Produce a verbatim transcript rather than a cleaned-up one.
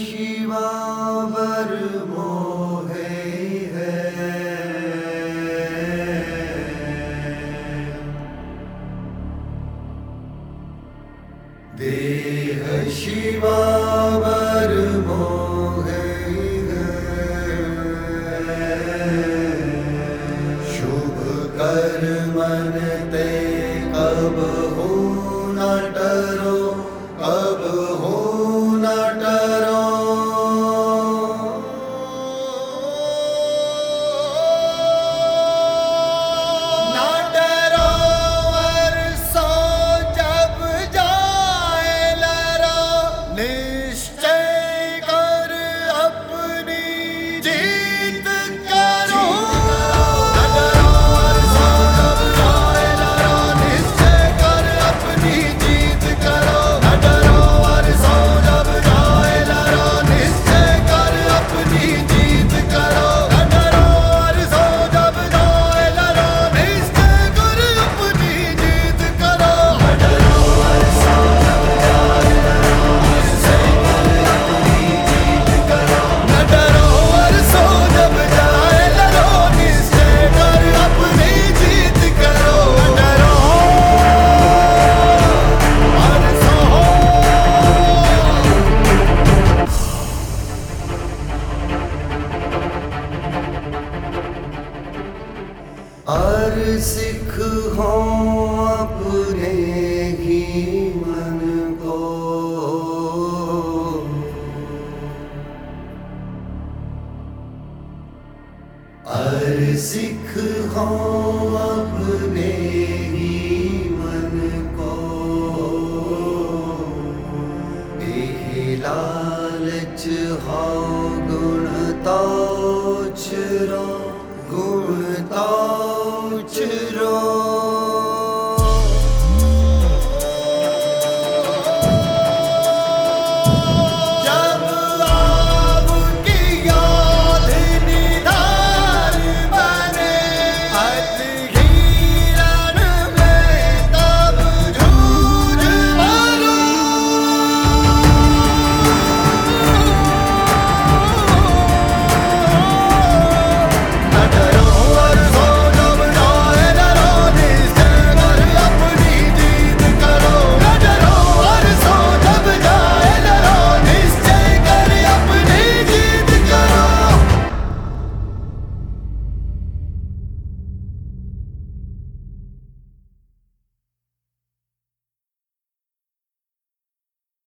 शिवावर मोहे है, देह शिवावर मोहे है, शुभ कर्मन ते कब हो न डरो, कब हो न डरो। न डरो और सो जब जाए लरो, निश्चय कर अपनी जीत करो। न डरो और सो जब जाए लरो, निश्चय कर अपनी जीत करो। न डरो और सो जब जाए लरो, निश्चय कर अपनी जीत करो। न डरो और सो जब जाए लरो, निश्चय कर अपनी जीत करो। न डरो और सो जब जाए लरो, निश्चय कर अपनी जीत करो। न डरो और सो जब जाए लरो, निश्चय कर अपनी जीत करो। न डरो और सो और सिख हो अपने ही मन को, और सिख हो अपने ही मन को। एहि लालच हो गुण तो छुरो, गुण तो